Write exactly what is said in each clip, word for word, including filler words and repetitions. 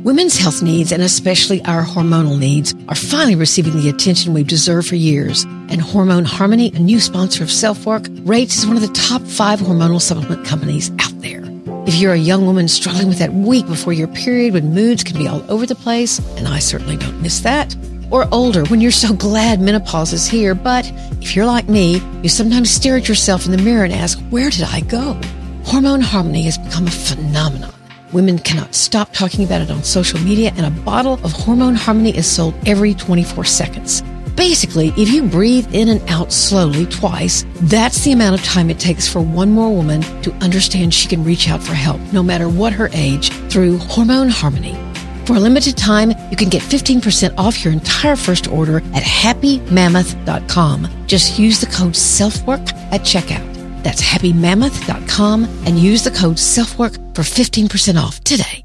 Women's health needs, and especially our hormonal needs, are finally receiving the attention we've deserved for years. And Hormone Harmony, a new sponsor of Self-Work, rates as one of the top five hormonal supplement companies out there. If you're a young woman struggling with that week before your period when moods can be all over the place, and I certainly don't miss that, or older when you're so glad menopause is here, but if you're like me, you sometimes stare at yourself in the mirror and ask, where did I go? Hormone Harmony has become a phenomenon. Women cannot stop talking about it on social media, and a bottle of Hormone Harmony is sold every twenty-four seconds. Basically, if you breathe in and out slowly twice, that's the amount of time it takes for one more woman to understand she can reach out for help, no matter what her age, through Hormone Harmony. For a limited time, you can get fifteen percent off your entire first order at happy mammoth dot com. Just use the code SELFWORK at checkout. That's happy mammoth dot com and use the code SELFWORK for fifteen percent off today.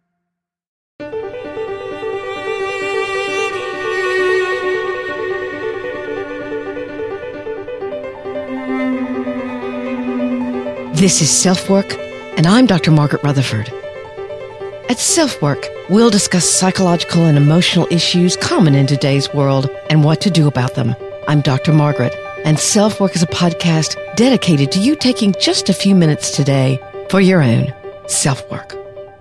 This is Self-Work, and I'm Doctor Margaret Rutherford. At Self-Work, we'll discuss psychological and emotional issues common in today's world and what to do about them. I'm Doctor Margaret, and Self-Work is a podcast dedicated to you taking just a few minutes today for your own self-work.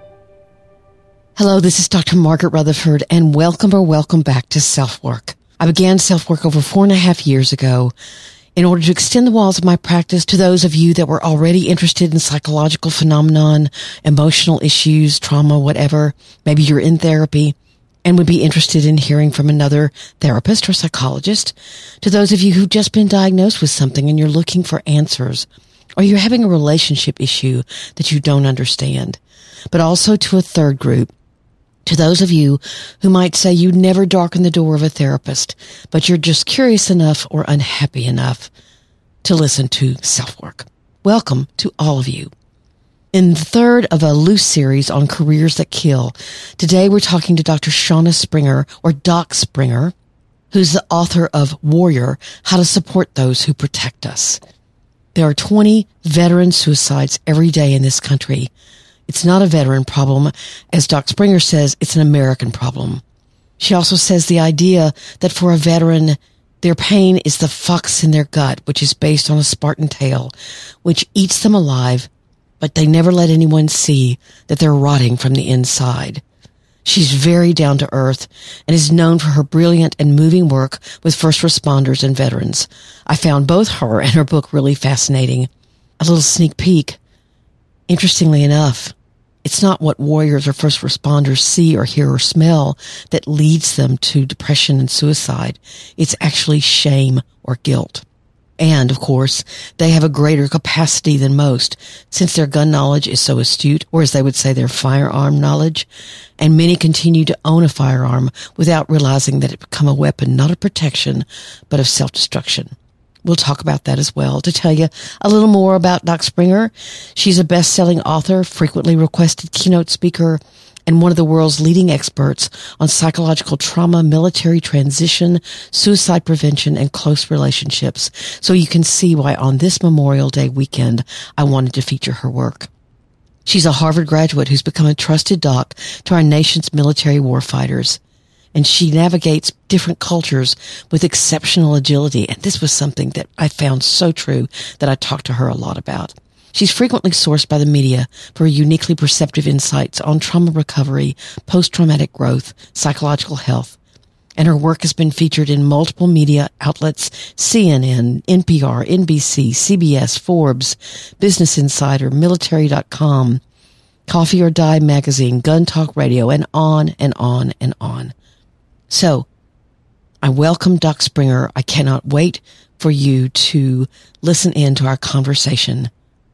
Hello, this is Doctor Margaret Rutherford, and welcome or welcome back to Self-Work. I began Self-Work over four and a half years ago in order to extend the walls of my practice to those of you that were already interested in psychological phenomenon, emotional issues, trauma, whatever. Maybe you're in therapy and would be interested in hearing from another therapist or psychologist, to those of you who've just been diagnosed with something and you're looking for answers, or you're having a relationship issue that you don't understand, but also to a third group, to those of you who might say you never darken the door of a therapist, but you're just curious enough or unhappy enough to listen to Self-Work. Welcome to all of you. In the third of a loose series on careers that kill, today we're talking to Doctor Shauna Springer, or Doc Springer, who's the author of Warrior, How to Support Those Who Protect Us. There are twenty veteran suicides every day in this country. It's not a veteran problem. As Doc Springer says, it's an American problem. She also says the idea that for a veteran, their pain is the fox in their gut, which is based on a Spartan tale, which eats them alive, but they never let anyone see that they're rotting from the inside. She's very down to earth and is known for her brilliant and moving work with first responders and veterans. I found both her and her book really fascinating. A little sneak peek. Interestingly enough, it's not what warriors or first responders see or hear or smell that leads them to depression and suicide. It's actually shame or guilt. And, of course, they have a greater capacity than most, since their gun knowledge is so astute, or as they would say, their firearm knowledge. And many continue to own a firearm without realizing that it become a weapon not of protection, but of self-destruction. We'll talk about that as well. To tell you a little more about Doc Springer, she's a best-selling author, frequently requested keynote speaker, and one of the world's leading experts on psychological trauma, military transition, suicide prevention, and close relationships. So you can see why on this Memorial Day weekend, I wanted to feature her work. She's a Harvard graduate who's become a trusted doc to our nation's military warfighters. And she navigates different cultures with exceptional agility. And this was something that I found so true that I talked to her a lot about. She's frequently sourced by the media for uniquely perceptive insights on trauma recovery, post-traumatic growth, psychological health. And her work has been featured in multiple media outlets: C N N, N P R, N B C, C B S, Forbes, Business Insider, military dot com, Coffee or Die magazine, Gun Talk Radio, and on and on and on. So, I welcome Doc Springer. I cannot wait for you to listen in to our conversation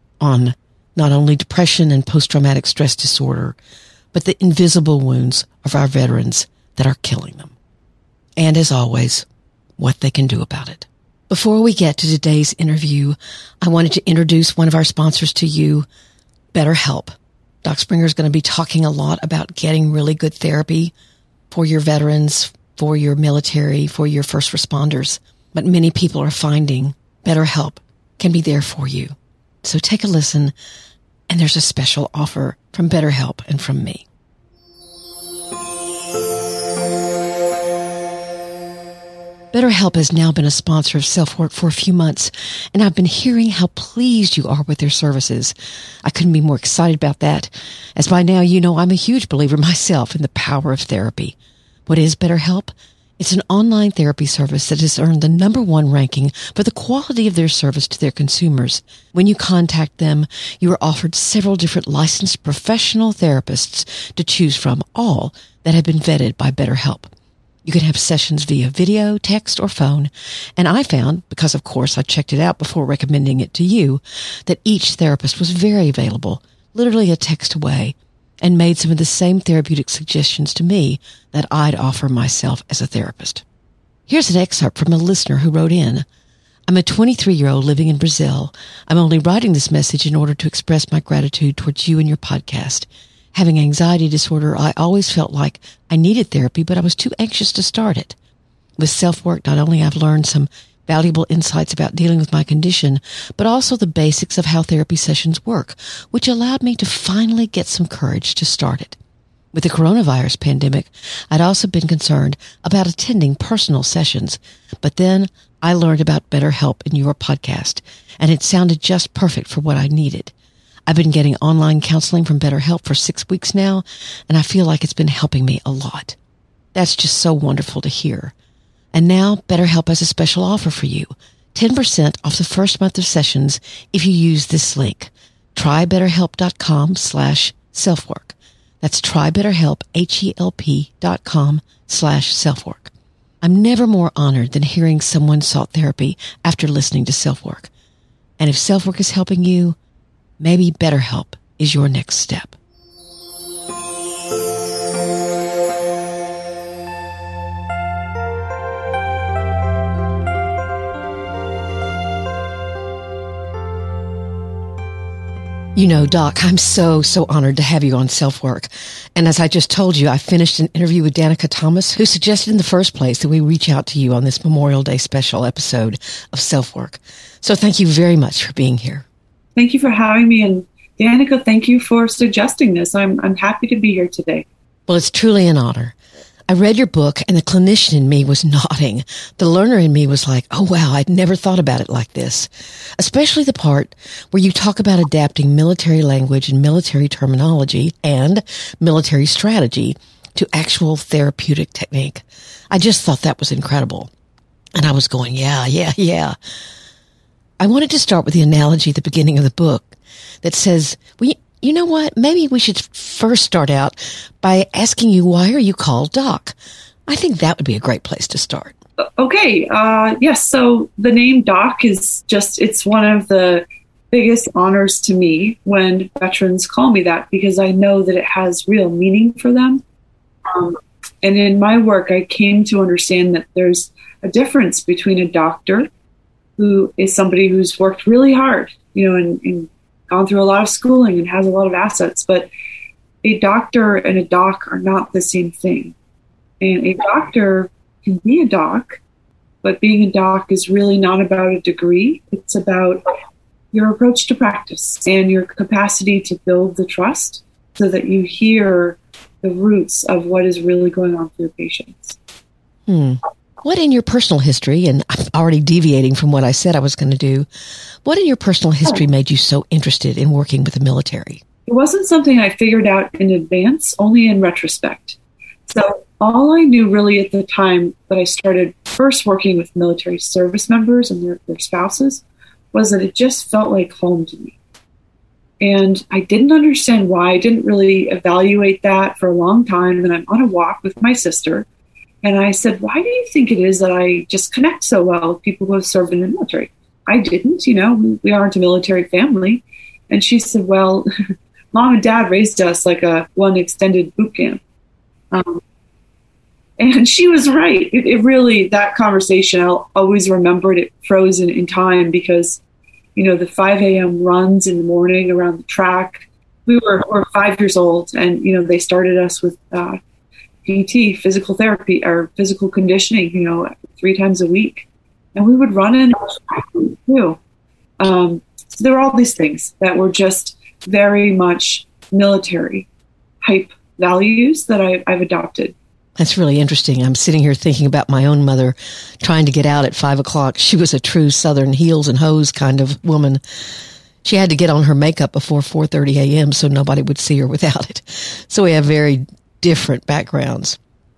on not only depression and post-traumatic stress disorder, but the invisible wounds of our veterans that are killing them. And as always, what they can do about it. Before we get to today's interview, I wanted to introduce one of our sponsors to you, BetterHelp. Doc Springer is going to be talking a lot about getting really good therapy for your veterans, for your military, for your first responders. But many people are finding BetterHelp can be there for you. So take a listen, and there's a special offer from BetterHelp and from me. BetterHelp has now been a sponsor of Self-Work for a few months, and I've been hearing how pleased you are with their services. I couldn't be more excited about that, as by now you know I'm a huge believer myself in the power of therapy. What is BetterHelp? It's an online therapy service that has earned the number one ranking for the quality of their service to their consumers. When you contact them, you are offered several different licensed professional therapists to choose from, all that have been vetted by BetterHelp. You can have sessions via video, text, or phone, and I found, because of course I checked it out before recommending it to you, that each therapist was very available, literally a text away, and made some of the same therapeutic suggestions to me that I'd offer myself as a therapist. Here's an excerpt from a listener who wrote in. I'm a twenty-three-year-old living in Brazil. I'm only writing this message in order to express my gratitude towards you and your podcast. Having anxiety disorder, I always felt like I needed therapy, but I was too anxious to start it. With Self-Work, not only I've learned some valuable insights about dealing with my condition, but also the basics of how therapy sessions work, which allowed me to finally get some courage to start it. With the coronavirus pandemic, I'd also been concerned about attending personal sessions, but then I learned about BetterHelp in your podcast, and it sounded just perfect for what I needed. I've been getting online counseling from BetterHelp for six weeks now, and I feel like it's been helping me a lot. That's just so wonderful to hear. And now BetterHelp has a special offer for you. ten percent off the first month of sessions if you use this link. TryBetterHelp.com slash self-work. That's TryBetterHelp, H-E-L-P dot com slash self-work. I'm never more honored than hearing someone sought therapy after listening to Self-Work. And if Self-Work is helping you, maybe BetterHelp is your next step. You know, Doc, I'm so, so honored to have you on Self-Work. And as I just told you, I finished an interview with Danica Thomas, who suggested in the first place that we reach out to you on this Memorial Day special episode of Self-Work. So thank you very much for being here. Thank you for having me. And Danica, thank you for suggesting this. I'm I'm happy to be here today. Well, it's truly an honor. I read your book and the clinician in me was nodding. The learner in me was like, oh, wow, I'd never thought about it like this. Especially the part where you talk about adapting military language and military terminology and military strategy to actual therapeutic technique. I just thought that was incredible. And I was going, yeah, yeah, yeah. I wanted to start with the analogy at the beginning of the book that says, well, you know what? Maybe we should first start out by asking you, why are you called Doc? I think that would be a great place to start. Okay. Uh, yes. So the name Doc is just, it's one of the biggest honors to me when veterans call me that, because I know that it has real meaning for them. Um, and in my work, I came to understand that there's a difference between a doctor who is somebody who's worked really hard, you know, and, and gone through a lot of schooling and has a lot of assets, but a doctor and a doc are not the same thing. And a doctor can be a doc, but being a doc is really not about a degree. It's about your approach to practice and your capacity to build the trust so that you hear the roots of what is really going on for your patients. Hmm. What in your personal history, and I'm already deviating from what I said I was going to do, what in your personal history made you so interested in working with the military? It wasn't something I figured out in advance, only in retrospect. So all I knew really at the time that I started first working with military service members and their, their spouses was that it just felt like home to me. And I didn't understand why. I didn't really evaluate that for a long time. And I'm on a walk with my sister. And I said, why do you think it is that I just connect so well with people who have served in the military? I didn't, you know, we aren't a military family. And she said, well, Mom and Dad raised us like a one extended boot camp. Um, and she was right. It, it really, that conversation, I'll always remember it. It froze in, in time because, you know, the five a.m. runs in the morning around the track. We were, were five years old and, you know, they started us with uh, P T, physical therapy, or physical conditioning, you know, three times a week. And we would run in too. Um, so there were all these things that were just very much military type values that I, I've adopted. That's really interesting. I'm sitting here thinking about my own mother trying to get out at five o'clock. She was a true Southern heels and hose kind of woman. She had to get on her makeup before four thirty a.m. so nobody would see her without it. So we have very different backgrounds.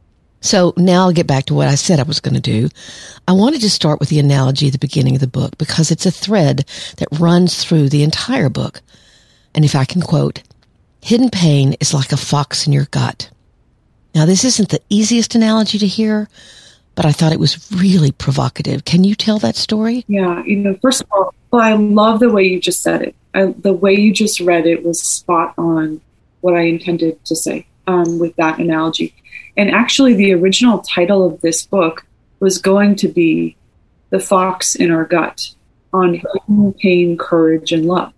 So now I'll get back to what I said I was going to do. I wanted to start with the analogy at the beginning of the book because it's a thread that runs through the entire book. And if I can quote, "Hidden pain is like a fox in your gut." Now, this isn't the easiest analogy to hear, but I thought it was really provocative. Can you tell that story? Yeah, you know, first of all, well, I love the way you just said it. I, the way you just read it was spot on what I intended to say um, with that analogy. And actually, the original title of this book was going to be The Fox in Our Gut, on hidden pain, courage, and love.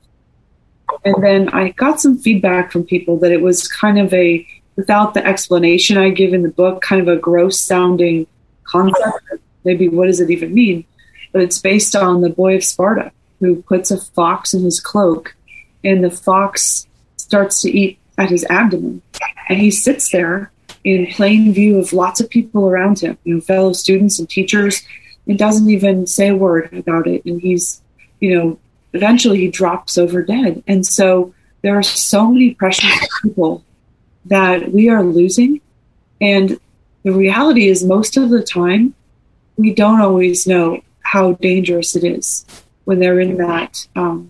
And then I got some feedback from people that it was kind of a, without the explanation I give in the book, kind of a gross sounding concept. Maybe what does it even mean? But it's based on the boy of Sparta who puts a fox in his cloak, and the fox starts to eat at his abdomen. And he sits there in plain view of lots of people around him, you know, fellow students and teachers, and doesn't even say a word about it. And he's, you know, eventually he drops over dead. And so there are so many precious people that we are losing. And the reality is most of the time, we don't always know how dangerous it is when they're in that um,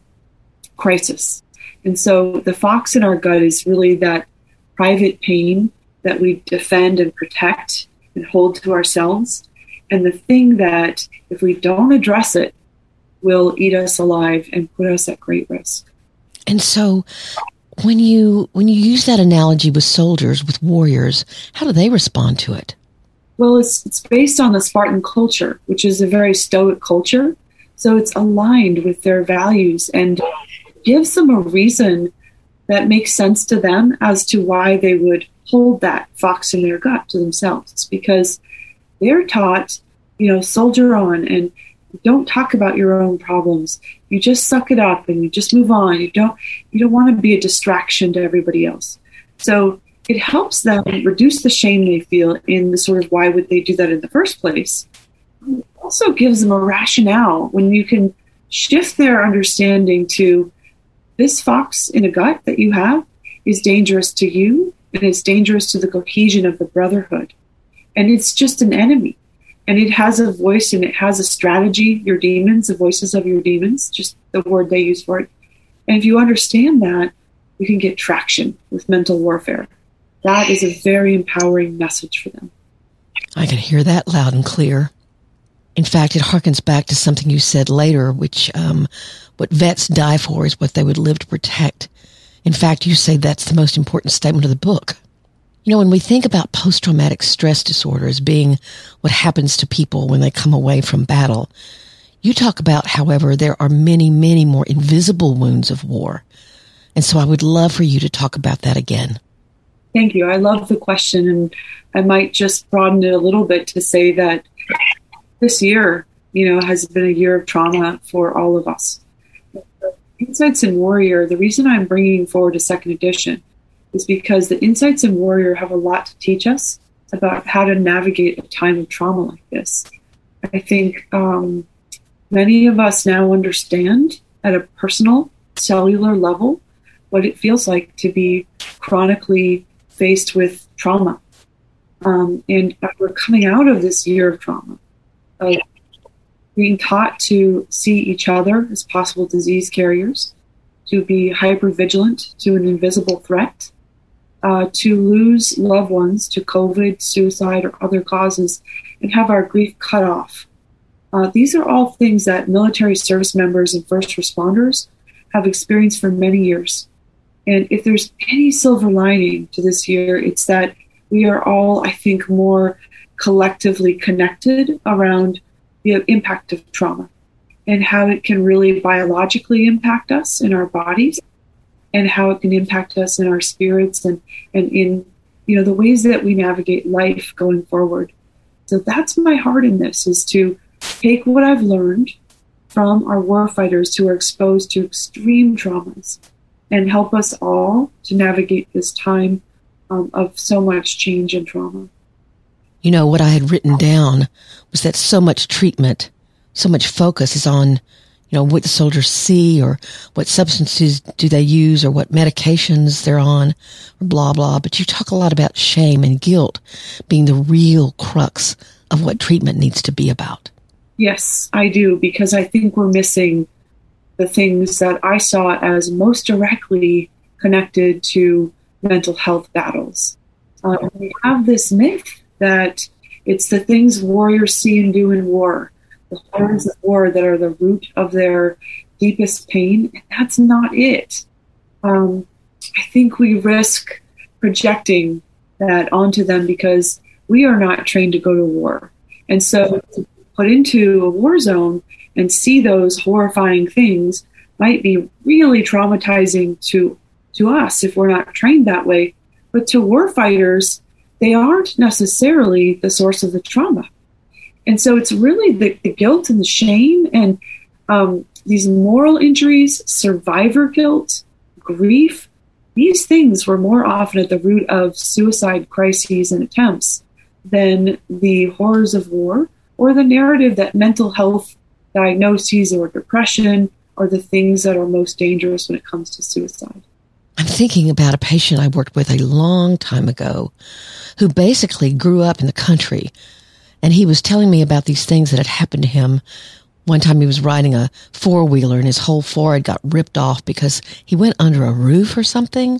crisis. And so the fox in our gut is really that private pain that we defend and protect and hold to ourselves. And the thing that, if we don't address it, will eat us alive and put us at great risk. And so when you when you use that analogy with soldiers, with warriors, how do they respond to it? Well, it's it's based on the Spartan culture, which is a very stoic culture. So it's aligned with their values and gives them a reason that makes sense to them as to why they would hold that fox in their gut to themselves, because they're taught, you know, soldier on and don't talk about your own problems. You just suck it up and you just move on. You don't you don't want to be a distraction to everybody else. So it helps them reduce the shame they feel in the sort of why would they do that in the first place. It also gives them a rationale when you can shift their understanding to this fox in a gut that you have is dangerous to you, and it's dangerous to the cohesion of the brotherhood. And it's just an enemy. And it has a voice and it has a strategy, your demons, the voices of your demons, just the word they use for it. And if you understand that, you can get traction with mental warfare. That is a very empowering message for them. I can hear that loud and clear. In fact, it harkens back to something you said later, which um, what vets die for is what they would live to protect. In fact, you say that's the most important statement of the book. You know, when we think about post-traumatic stress disorder as being what happens to people when they come away from battle, you talk about, however, there are many, many more invisible wounds of war. And so I would love for you to talk about that again. Thank you. I love the question. And I might just broaden it a little bit to say that this year, you know, has been a year of trauma for all of us. Insights in Warrior, the reason I'm bringing forward a second edition is because the Insights in Warrior have a lot to teach us about how to navigate a time of trauma like this. I think um, many of us now understand at a personal, cellular level what it feels like to be chronically faced with trauma. Um, and we're coming out of this year of trauma, of being taught to see each other as possible disease carriers, to be hypervigilant to an invisible threat, uh, to lose loved ones to COVID, suicide, or other causes, and have our grief cut off. Uh, these are all things that military service members and first responders have experienced for many years. And if there's any silver lining to this year, it's that we are all, I think, more collectively connected around the impact of trauma and how it can really biologically impact us in our bodies and how it can impact us in our spirits and, and in, you know, the ways that we navigate life going forward. So that's my heart in this, is to take what I've learned from our warfighters who are exposed to extreme traumas and help us all to navigate this time um, of so much change and trauma. You know, what I had written down was that so much treatment, so much focus is on, you know, what the soldiers see or what substances do they use or what medications they're on or blah, blah. But you talk a lot about shame and guilt being the real crux of what treatment needs to be about. Yes, I do, because I think we're missing the things that I saw as most directly connected to mental health battles. Um, we have this myth that it's the things warriors see and do in war, the horrors of war that are the root of their deepest pain. And that's not it. Um, I think we risk projecting that onto them because we are not trained to go to war. And so to put into a war zone and see those horrifying things might be really traumatizing to to us if we're not trained that way. But to war fighters, they aren't necessarily the source of the trauma. And so it's really the, the guilt and the shame and um, these moral injuries, survivor guilt, grief. These things were more often at the root of suicide crises and attempts than the horrors of war or the narrative that mental health diagnoses or depression are the things that are most dangerous when it comes to suicide. I'm thinking about a patient I worked with a long time ago who basically grew up in the country, and he was telling me about these things that had happened to him. One time he was riding a four-wheeler and his whole forehead got ripped off because he went under a roof or something.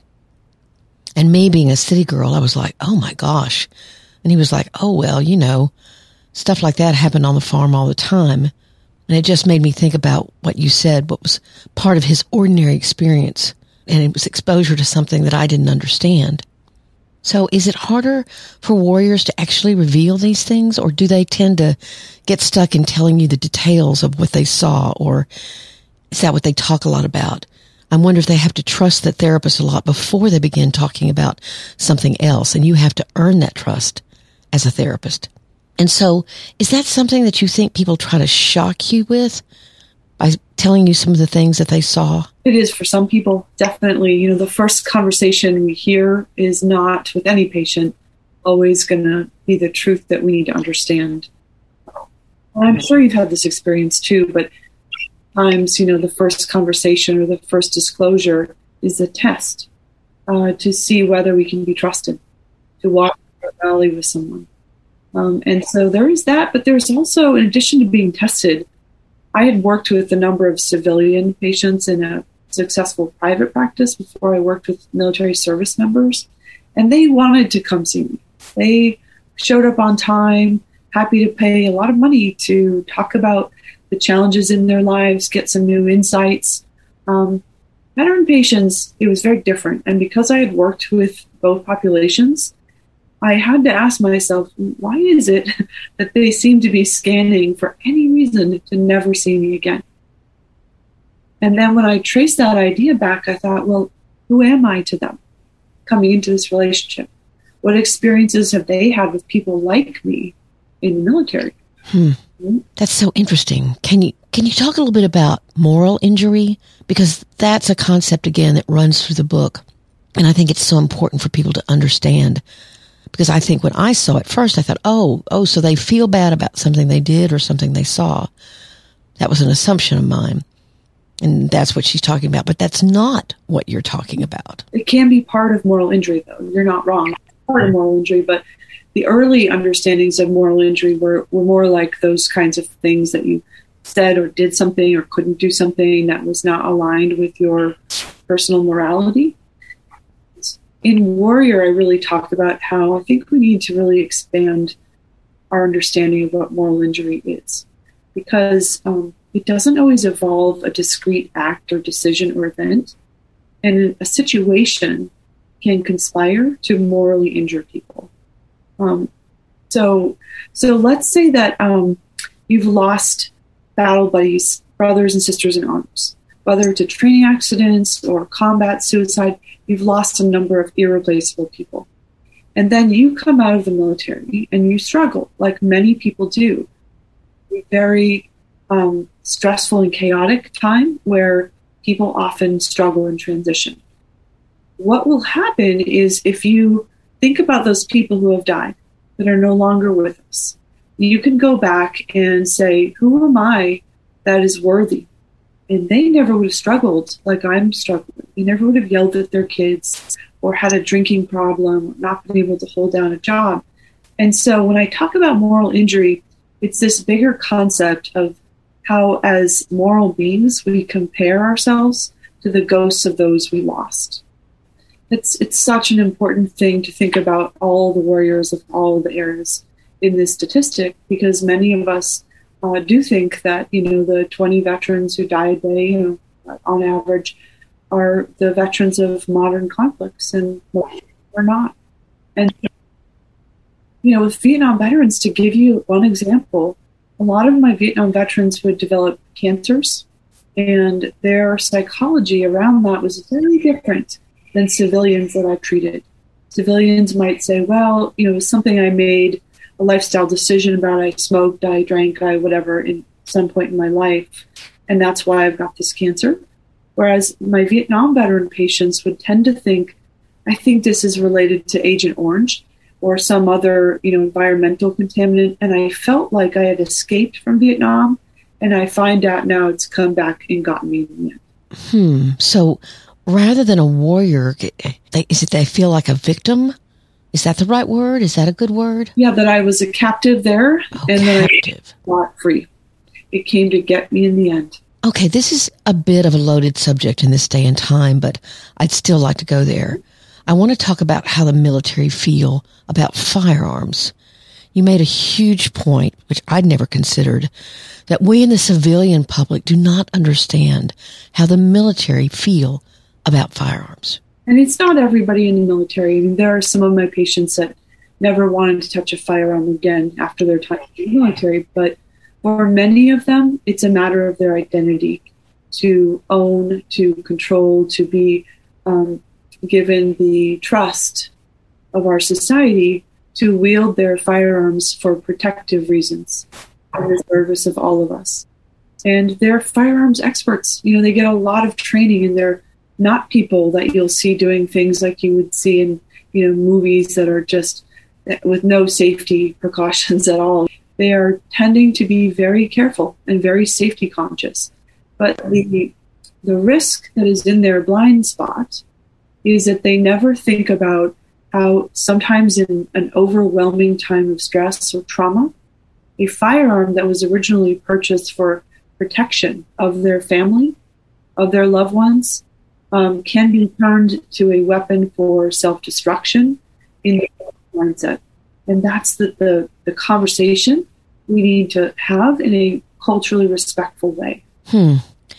And me being a city girl, I was like, oh my gosh. And he was like, oh, well, you know, stuff like that happened on the farm all the time. And it just made me think about what you said, what was part of his ordinary experience. And it was exposure to something that I didn't understand. So is it harder for warriors to actually reveal these things, or do they tend to get stuck in telling you the details of what they saw, or is that what they talk a lot about? I wonder if they have to trust the therapist a lot before they begin talking about something else, and you have to earn that trust as a therapist. And so is that something that you think people try to shock you with by telling you some of the things that they saw? It is for some people, definitely. You know, the first conversation we hear is not, with any patient, always going to be the truth that we need to understand. And I'm sure you've had this experience too, but times, you know, the first conversation or the first disclosure is a test uh, to see whether we can be trusted, to walk through a valley with someone. Um, and so there is that, but there's also, in addition to being tested, I had worked with a number of civilian patients in a successful private practice before I worked with military service members, and they wanted to come see me. They showed up on time, happy to pay a lot of money to talk about the challenges in their lives, get some new insights. Um, veteran patients, it was very different. And because I had worked with both populations, I had to ask myself, why is it that they seem to be scanning for any reason to never see me again? And then when I traced that idea back, I thought, well, who am I to them coming into this relationship? What experiences have they had with people like me in the military? Hmm. That's so interesting. Can you can you talk a little bit about moral injury? Because that's a concept, again, that runs through the book. And I think it's so important for people to understand. Because I think when I saw it first, I thought, oh, oh, so they feel bad about something they did or something they saw. That was an assumption of mine. And that's what she's talking about. But that's not what you're talking about. It can be part of moral injury, though. You're not wrong. It's part of moral injury. But the early understandings of moral injury were, were more like those kinds of things that you said or did something or couldn't do something that was not aligned with your personal morality. In Warrior, I really talked about how I think we need to really expand our understanding of what moral injury is, because um, it doesn't always involve a discrete act or decision or event, and a situation can conspire to morally injure people. Um, so, so let's say that um, you've lost battle buddies, brothers and sisters in arms, whether it's training accidents or combat suicide. You've lost a number of irreplaceable people. And then you come out of the military and you struggle, like many people do. A very um, stressful and chaotic time where people often struggle in transition. What will happen is if you think about those people who have died, that are no longer with us. You can go back and say, who am I that is worthy? And they never would have struggled like I'm struggling. They never would have yelled at their kids or had a drinking problem, not been able to hold down a job. And so when I talk about moral injury, it's this bigger concept of how, as moral beings, we compare ourselves to the ghosts of those we lost. It's it's such an important thing to think about all the warriors of all the eras in this statistic, because many of us uh, do think that, you know, the twenty veterans who died, they, you know, on average, are the veterans of modern conflicts, and we're not. And, you know, with Vietnam veterans, to give you one example, a lot of my Vietnam veterans who had developed cancers, and their psychology around that was very different than civilians that I treated. Civilians might say, well, you know, it was something I made a lifestyle decision about. I smoked, I drank, I whatever in some point in my life, and that's why I've got this cancer. Whereas my Vietnam veteran patients would tend to think, I think this is related to Agent Orange or some other, you know, environmental contaminant, and I felt like I had escaped from Vietnam, and I find out now it's come back and gotten me in the end. Hmm. So rather than a warrior, is it they feel like a victim? Is that the right word? Is that a good word? Yeah, that I was a captive there, oh, and captive. then I got free. It came to get me in the end. Okay, this is a bit of a loaded subject in this day and time, but I'd still like to go there. I want to talk about how the military feel about firearms. You made a huge point, which I'd never considered, that we in the civilian public do not understand how the military feel about firearms. And it's not everybody in the military. I mean, there are some of my patients that never wanted to touch a firearm again after their time in the military, but for many of them, it's a matter of their identity to own, to control, to be um, given the trust of our society to wield their firearms for protective reasons in the service of all of us. And they're firearms experts. You know, they get a lot of training, and they're not people that you'll see doing things like you would see in, you know, movies that are just with no safety precautions at all. They are tending to be very careful and very safety conscious. But the the risk that is in their blind spot is that they never think about how sometimes in an overwhelming time of stress or trauma, a firearm that was originally purchased for protection of their family, of their loved ones, um, can be turned to a weapon for self-destruction in the mindset. And that's the, the, the conversation we need to have in a culturally respectful way. Hmm.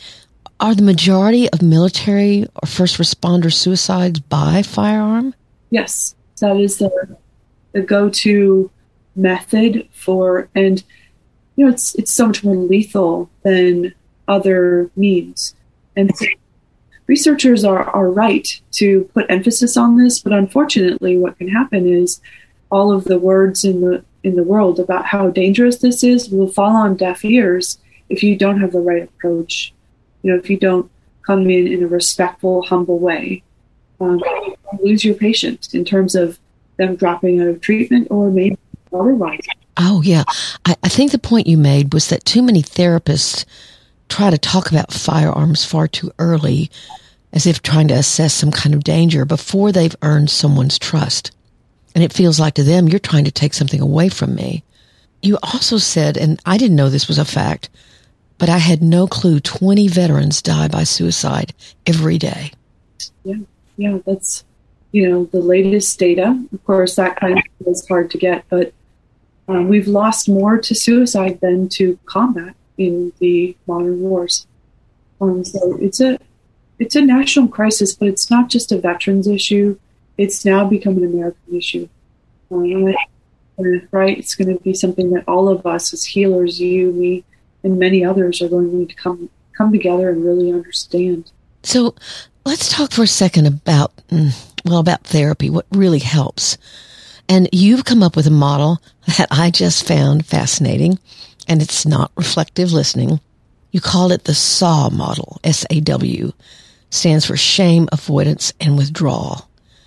Are the majority of military or first responder suicides by firearm? Yes, that is the the go-to method for, and you know, it's it's so much more lethal than other means. And so researchers are, are right to put emphasis on this, but unfortunately, what can happen is all of the words in the in the world about how dangerous this is will fall on deaf ears if you don't have the right approach. You know, if you don't come in in a respectful, humble way, um, you lose your patient in terms of them dropping out of treatment or maybe otherwise. Oh, yeah. I, I think the point you made was that too many therapists try to talk about firearms far too early, as if trying to assess some kind of danger before they've earned someone's trust. And it feels like to them, you're trying to take something away from me. You also said, and I didn't know this was a fact, but I had no clue twenty veterans die by suicide every day. Yeah, yeah, that's, you know, the latest data. Of course, that kind of is hard to get, but um, we've lost more to suicide than to combat in the modern wars. Um, so it's a it's a national crisis, but it's not just a veterans issue. It's now become an American issue. Um, right? It's going to be something that all of us as healers, you, me, and many others are going to need to come come together and really understand. So let's talk for a second about, well, about therapy, what really helps. And you've come up with a model that I just found fascinating, and it's not reflective listening. You called it the S A W model, S A W, stands for shame, avoidance, and withdrawal.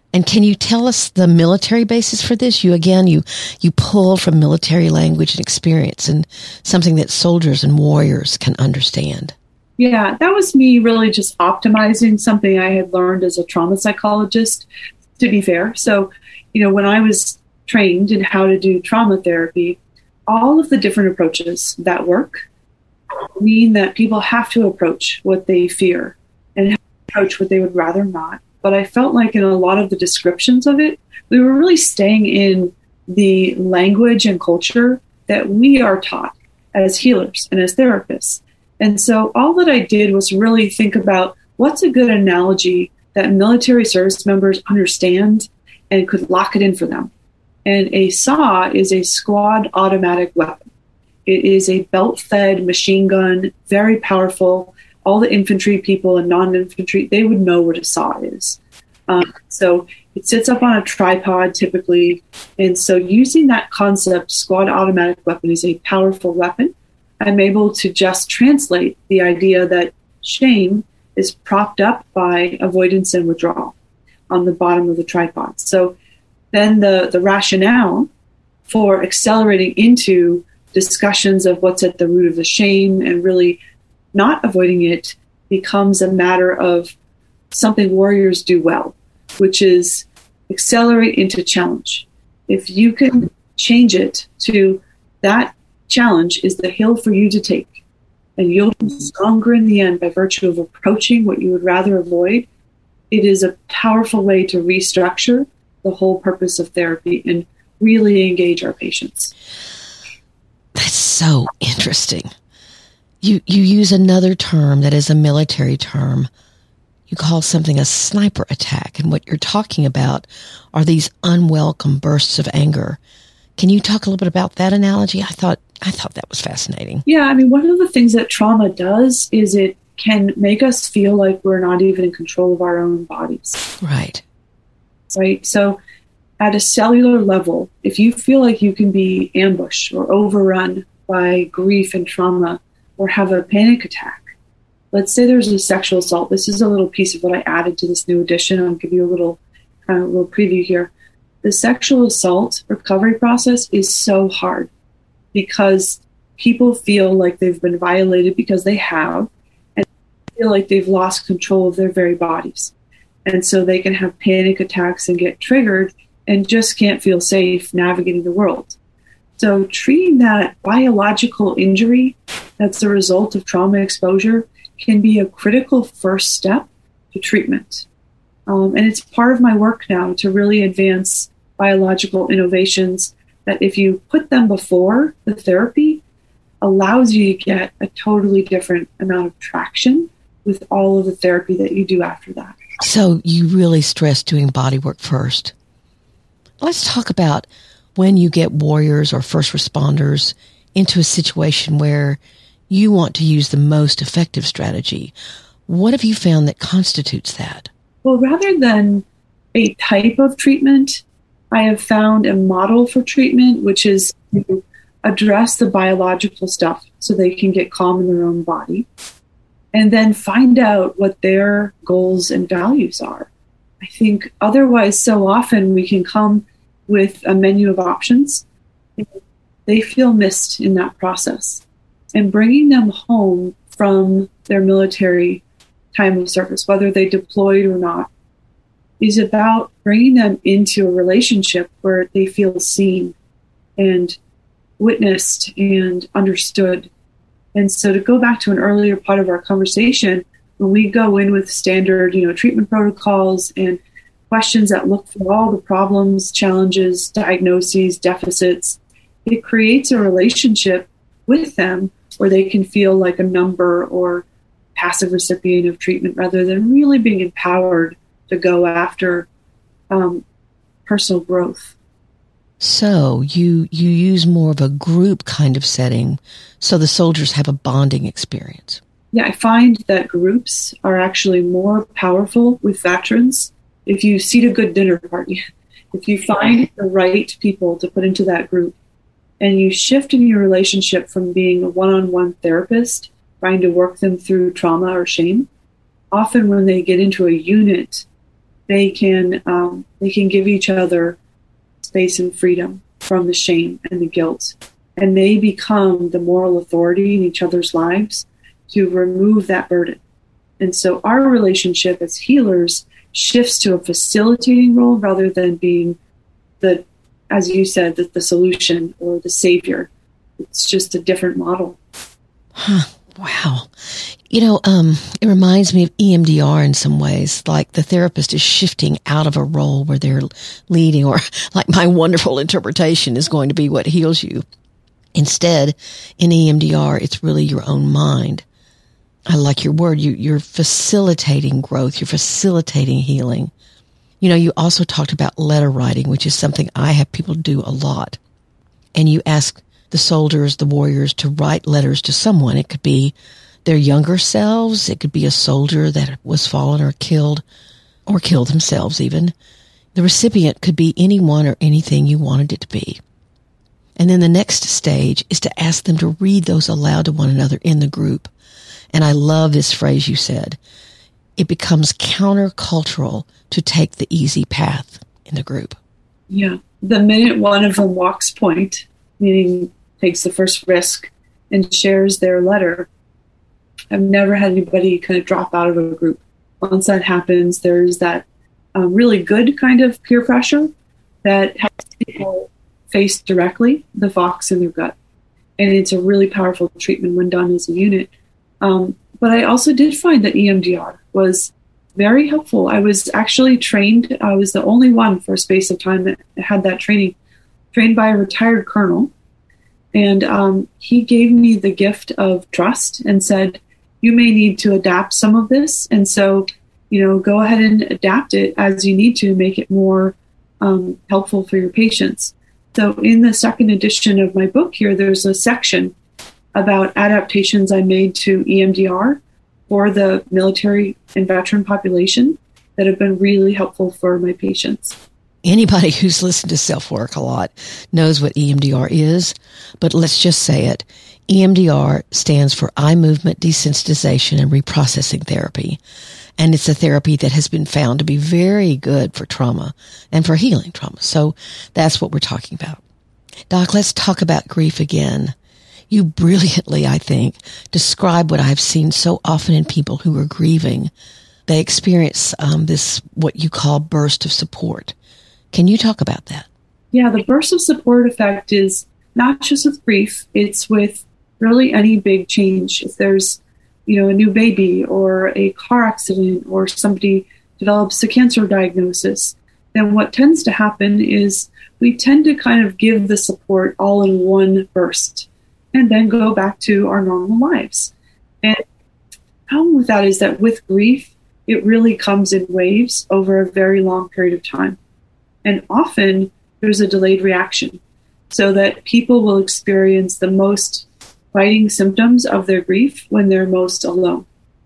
And can you tell us the military basis for this? You, again, you, you pull from military language and experience and something that soldiers and warriors can understand. Yeah, that was me really just optimizing something I had learned as a trauma psychologist, to be fair. So, you know, when I was trained in how to do trauma therapy, all of the different approaches that work mean that people have to approach what they fear and have to approach what they would rather not. But I felt like in a lot of the descriptions of it, we were really staying in the language and culture that we are taught as healers and as therapists. And so all that I did was really think about what's a good analogy that military service members understand and could lock it in for them. And a S A W is a squad automatic weapon. It is a belt-fed machine gun, very powerful. All the infantry people and non-infantry, they would know what a S A W is. Um, so it sits up on a tripod typically. And so using that concept, squad automatic weapon is a powerful weapon. I'm able to just translate the idea that shame is propped up by avoidance and withdrawal on the bottom of the tripod. So then the, the rationale for accelerating into discussions of what's at the root of the shame and really not avoiding it becomes a matter of something warriors do well, which is accelerate into challenge. If you can change it to that challenge is the hill for you to take, and you'll be stronger in the end by virtue of approaching what you would rather avoid, it is a powerful way to restructure the whole purpose of therapy and really engage our patients. That's so interesting. You you use another term that is a military term. You call something a sniper attack, and what you're talking about are these unwelcome bursts of anger. Can you talk a little bit about that analogy? I thought I thought that was fascinating. Yeah, I mean, one of the things that trauma does is it can make us feel like we're not even in control of our own bodies. Right. Right. So at a cellular level, if you feel like you can be ambushed or overrun by grief and trauma or have a panic attack, let's say there's a sexual assault. This is a little piece of what I added to this new edition. I'll give you a little kind of a little preview here. The sexual assault recovery process is so hard because people feel like they've been violated because they have, and feel like they've lost control of their very bodies. And so they can have panic attacks and get triggered and just can't feel safe navigating the world. So treating that biological injury that's the result of trauma exposure can be a critical first step to treatment. Um, and it's part of my work now to really advance biological innovations that if you put them before the therapy, allows you to get a totally different amount of traction with all of the therapy that you do after that. So you really stress doing body work first. Let's talk about when you get warriors or first responders into a situation where you want to use the most effective strategy. What have you found that constitutes that? Well, rather than a type of treatment, I have found a model for treatment, which is to address the biological stuff so they can get calm in their own body, and then find out what their goals and values are. I think otherwise, so often we can come with a menu of options. They feel missed in that process. And bringing them home from their military time of service, whether they deployed or not, is about bringing them into a relationship where they feel seen and witnessed and understood. And so to go back to an earlier part of our conversation, when we go in with standard, you know, treatment protocols and questions that look for all the problems, challenges, diagnoses, deficits, it creates a relationship with them where they can feel like a number or passive recipient of treatment rather than really being empowered to go after um, personal growth. So you you use more of a group kind of setting so the soldiers have a bonding experience. Yeah, I find that groups are actually more powerful with veterans if you seat a good dinner party. If you find the right people to put into that group and you shift in your relationship from being a one-on-one therapist trying to work them through trauma or shame, often when they get into a unit they can um, they can give each other space and freedom from the shame and the guilt, and they become the moral authority in each other's lives to remove that burden. And so our relationship as healers shifts to a facilitating role rather than being the, as you said, the, the solution or the savior. It's just a different model. Huh. Wow. You know, um, it reminds me of E M D R in some ways, like the therapist is shifting out of a role where they're leading, or like my wonderful interpretation is going to be what heals you. Instead, in E M D R, it's really your own mind. I like your word. You, you're facilitating growth. You're facilitating healing. You know, you also talked about letter writing, which is something I have people do a lot. And you ask the soldiers, the warriors, to write letters to someone. It could be their younger selves. It could be a soldier that was fallen or killed, or killed themselves even. The recipient could be anyone or anything you wanted it to be. And then the next stage is to ask them to read those aloud to one another in the group. And I love this phrase you said. It becomes countercultural to take the easy path in the group. Yeah. The minute one of them walks point, meaning takes the first risk and shares their letter, I've never had anybody kind of drop out of a group. Once that happens, there's that um, really good kind of peer pressure that helps people face directly the fox in their gut. And it's a really powerful treatment when done as a unit. Um, but I also did find that E M D R was very helpful. I was actually trained. I was the only one for a space of time that had that training, trained by a retired colonel. And um, he gave me the gift of trust and said, you may need to adapt some of this. And so, you know, go ahead and adapt it as you need to make it more um, helpful for your patients. So in the second edition of my book here, there's a section about adaptations I made to E M D R for the military and veteran population that have been really helpful for my patients. Anybody who's listened to Self-Work a lot knows what E M D R is, but let's just say it. E M D R stands for Eye Movement Desensitization and Reprocessing Therapy. And it's a therapy that has been found to be very good for trauma and for healing trauma. So that's what we're talking about. Doc, let's talk about grief again. You brilliantly, I think, describe what I've seen so often in people who are grieving. They experience um, this, what you call burst of support. Can you talk about that? Yeah, the burst of support effect is not just with grief, it's with really any big change. If there's, you know, a new baby or a car accident or somebody develops a cancer diagnosis, then what tends to happen is we tend to kind of give the support all in one burst and then go back to our normal lives. And the problem with that is that with grief, it really comes in waves over a very long period of time. And often there's a delayed reaction so that people will experience the most fighting symptoms of their grief when they're most alone.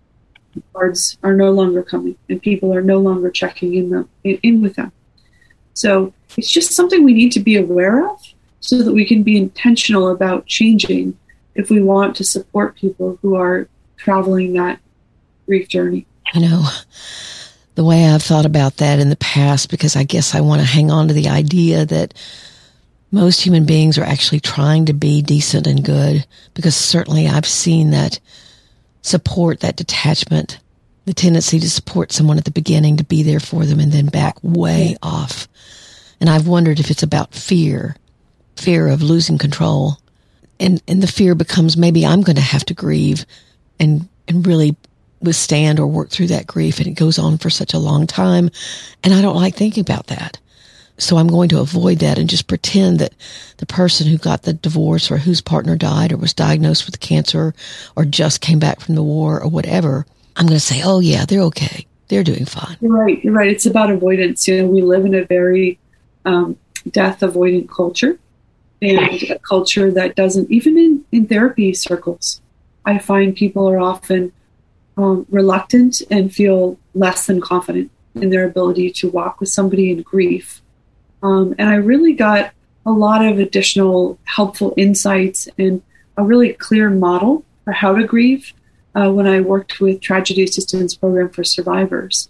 Cards are no longer coming and people are no longer checking in, them, in, in with them. So it's just something we need to be aware of so that we can be intentional about changing if we want to support people who are traveling that grief journey. You know, the way I've thought about that in the past, because I guess I want to hang on to the idea that most human beings are actually trying to be decent and good, because certainly I've seen that support, that detachment, the tendency to support someone at the beginning, to be there for them, and then back way off. And I've wondered if it's about fear, fear of losing control. And, and the fear becomes, maybe I'm going to have to grieve and, and really withstand or work through that grief. And it goes on for such a long time. And I don't like thinking about that. So I'm going to avoid that and just pretend that the person who got the divorce or whose partner died or was diagnosed with cancer or just came back from the war or whatever, I'm going to say, oh yeah, they're okay. They're doing fine. You're right. You're right. It's about avoidance. You know, we live in a very um, death avoidant culture, and a culture that doesn't, even in, in therapy circles, I find people are often um, reluctant and feel less than confident in their ability to walk with somebody in grief. Um, and I really got a lot of additional helpful insights and a really clear model for how to grieve uh, when I worked with Tragedy Assistance Program for Survivors.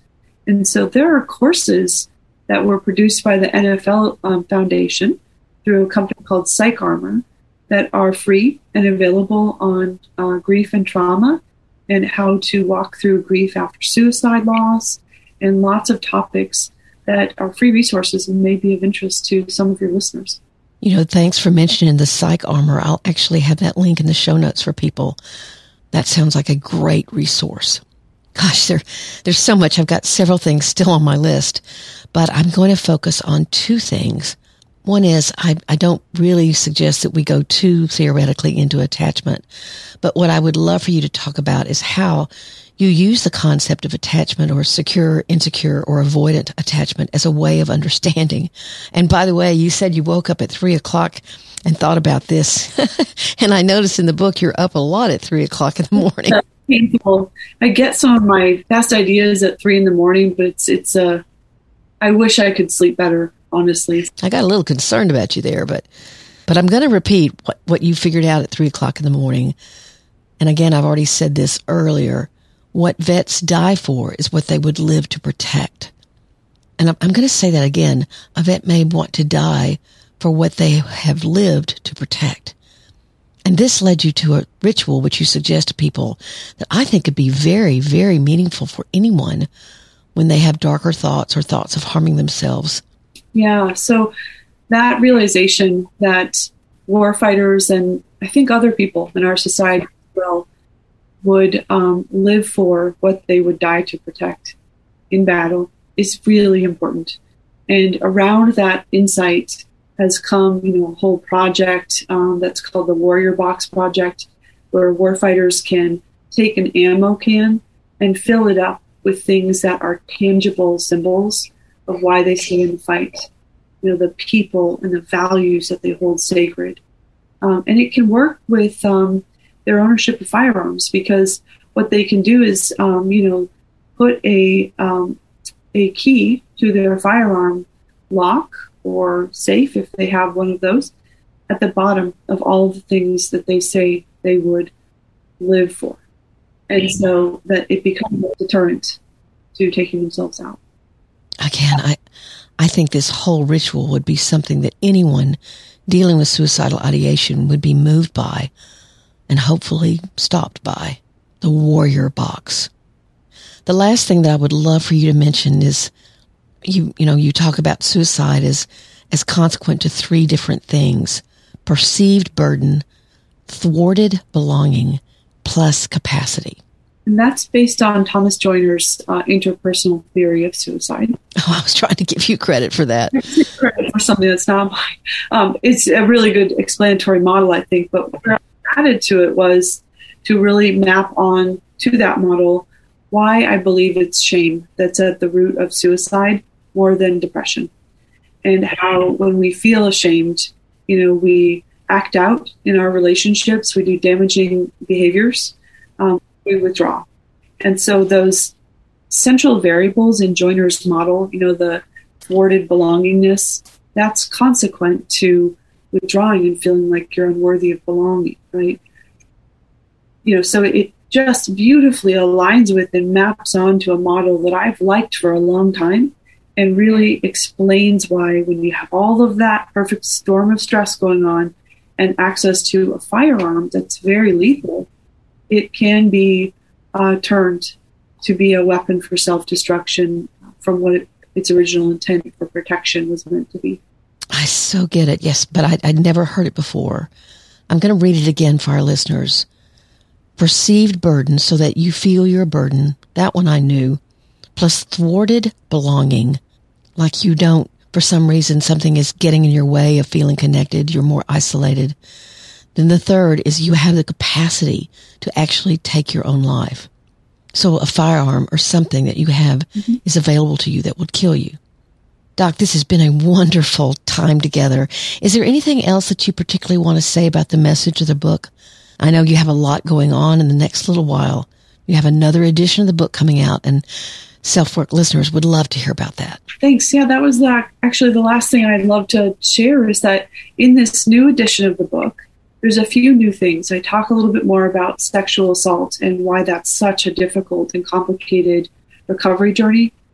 And so there are courses that were produced by the N F L um, Foundation through a company called PsychArmor that are free and available on uh, grief and trauma and how to walk through grief after suicide loss and lots of topics that are free resources and may be of interest to some of your listeners. You know, thanks for mentioning the PsychArmor. I'll actually have that link in the show notes for people. That sounds like a great resource. Gosh, there, there's so much. I've got several things still on my list, but I'm going to focus on two things. One is I, I don't really suggest that we go too theoretically into attachment, but what I would love for you to talk about is how you use the concept of attachment or secure, insecure, or avoidant attachment as a way of understanding. And by the way, you said you woke up at three o'clock and thought about this. And I noticed in the book you're up a lot at three o'clock in the morning. Painful. I get some of my best ideas at three in the morning, but it's, it's, uh, I wish I could sleep better, honestly. I got a little concerned about you there, but, but I'm going to repeat what, what you figured out at three o'clock in the morning. And again, I've already said this earlier. What vets die for is what they would live to protect. And I'm, I'm going to say that again. A vet may want to die for what they have lived to protect. And this led you to a ritual which you suggest to people that I think could be very, very meaningful for anyone when they have darker thoughts or thoughts of harming themselves. Yeah, so that realization that war fighters and I think other people in our society as well would um, live for what they would die to protect in battle is really important. And around that insight has come, you know, a whole project um, that's called the Warrior Box Project, where warfighters can take an ammo can and fill it up with things that are tangible symbols of why they stay in the fight. You know, the people and the values that they hold sacred. Um, and it can work with um, their ownership of firearms, because what they can do is, um, you know, put a um, a key to their firearm lock or safe, if they have one of those, at the bottom of all the things that they say they would live for. And so that it becomes a deterrent to taking themselves out. Again, I, I think this whole ritual would be something that anyone dealing with suicidal ideation would be moved by and hopefully stopped by. The Warrior Box. The last thing that I would love for you to mention is You, you know, you talk about suicide as, as consequent to three different things: perceived burden, thwarted belonging, plus capacity. And that's based on Thomas Joyner's uh, interpersonal theory of suicide. Oh, I was trying to give you credit for that. Credit for something that's not mine. Um, it's a really good explanatory model, I think. But what I added to it was to really map on to that model why I believe it's shame that's at the root of suicide more than depression. And how when we feel ashamed, you know, we act out in our relationships, we do damaging behaviors, um, we withdraw. And so those central variables in Joyner's model, you know, the thwarted belongingness, that's consequent to withdrawing and feeling like you're unworthy of belonging, right? You know, so it just beautifully aligns with and maps onto a model that I've liked for a long time, and really explains why when you have all of that perfect storm of stress going on and access to a firearm that's very lethal, it can be uh, turned to be a weapon for self-destruction from what it, its original intent for protection was meant to be. I so get it, yes, but I, I'd never heard it before. I'm going to read it again for our listeners. Perceived burden, so that you feel your burden. That one I knew. Plus thwarted belonging, like you don't, for some reason, something is getting in your way of feeling connected, you're more isolated. Then the third is you have the capacity to actually take your own life. So a firearm or something that you have mm-hmm. is available to you that would kill you. Doc, this has been a wonderful time together. Is there anything else that you particularly want to say about the message of the book? I know you have a lot going on in the next little while. You have another edition of the book coming out, and Self-Work listeners would love to hear about that. Thanks. Yeah, that was the, actually the last thing I'd love to share is that in this new edition of the book, there's a few new things. I talk a little bit more about sexual assault and why that's such a difficult and complicated recovery journey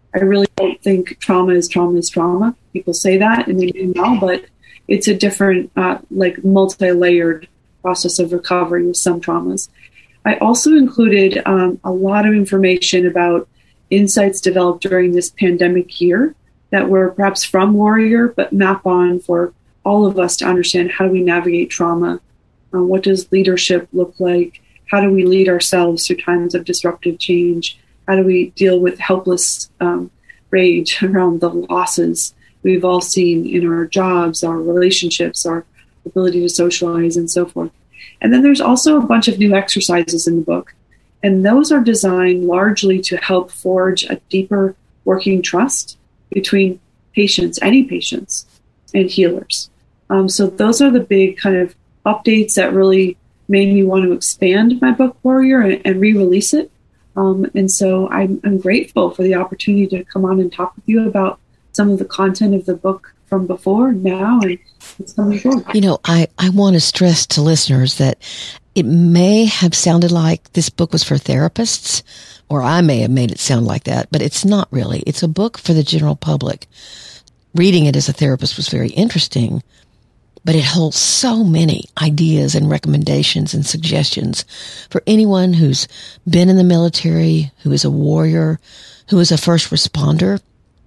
I really don't think trauma is trauma is trauma. People say that and they do now, but it's a different, uh, like multi-layered process of recovery with some traumas. I also included um, a lot of information about insights developed during this pandemic year that were perhaps from Warrior, but map on for all of us to understand how do we navigate trauma, uh, what does leadership look like, how do we lead ourselves through times of disruptive change, how do we deal with helpless um, rage around the losses we've all seen in our jobs, our relationships, our ability to socialize, and so forth. And then there's also a bunch of new exercises in the book, and those are designed largely to help forge a deeper working trust between patients, any patients, and healers. Um, so those are the big kind of updates that really made me want to expand my book Warrior and, and re-release it. Um, and so I'm, I'm grateful for the opportunity to come on and talk with you about some of the content of the book from before, now, and it's coming forward. You know, I, I want to stress to listeners that it may have sounded like this book was for therapists, or I may have made it sound like that, but it's not really. It's a book for the general public. Reading it as a therapist was very interesting, but it holds so many ideas and recommendations and suggestions for anyone who's been in the military, who is a warrior, who is a first responder,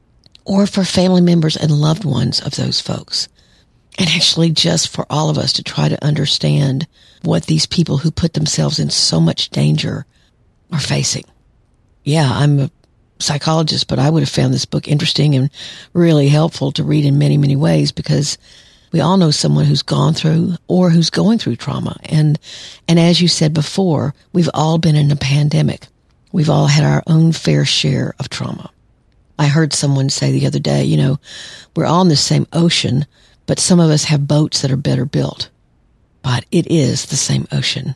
or for family members and loved ones of those folks. And actually just for all of us to try to understand what these people who put themselves in so much danger are facing. Yeah, I'm a psychologist, but I would have found this book interesting and really helpful to read in many, many ways, because we all know someone who's gone through or who's going through trauma. And, and as you said before, we've all been in a pandemic. We've all had our own fair share of trauma. I heard someone say the other day, you know, we're all in the same ocean, but some of us have boats that are better built. But it is the same ocean.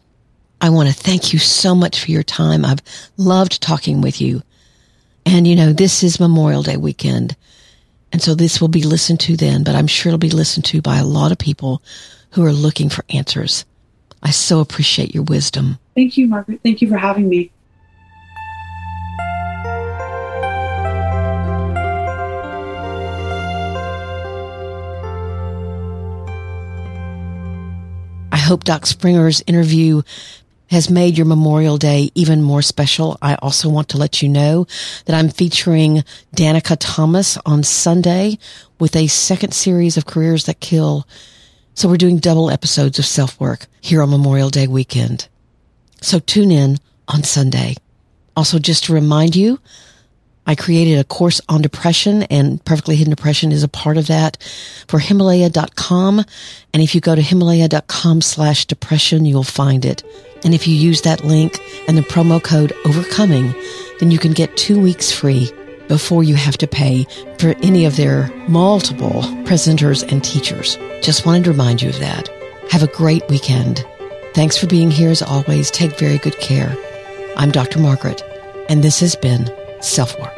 I want to thank you so much for your time. I've loved talking with you. And, you know, this is Memorial Day weekend. And so this will be listened to then, but I'm sure it'll be listened to by a lot of people who are looking for answers. I so appreciate your wisdom. Thank you, Margaret. Thank you for having me. I hope Doc Springer's interview has made your Memorial Day even more special. I also want to let you know that I'm featuring Danica Thomas on Sunday with a second series of Careers That Kill. So we're doing double episodes of Self-Work here on Memorial Day weekend. So tune in on Sunday. Also, just to remind you, I created a course on depression, and Perfectly Hidden Depression is a part of that, for Himalaya dot com. And if you go to Himalaya dot com slash depression, you'll find it. And if you use that link and the promo code Overcoming, then you can get two weeks free before you have to pay for any of their multiple presenters and teachers. Just wanted to remind you of that. Have a great weekend. Thanks for being here as always. Take very good care. I'm Doctor Margaret, and this has been Self-Work.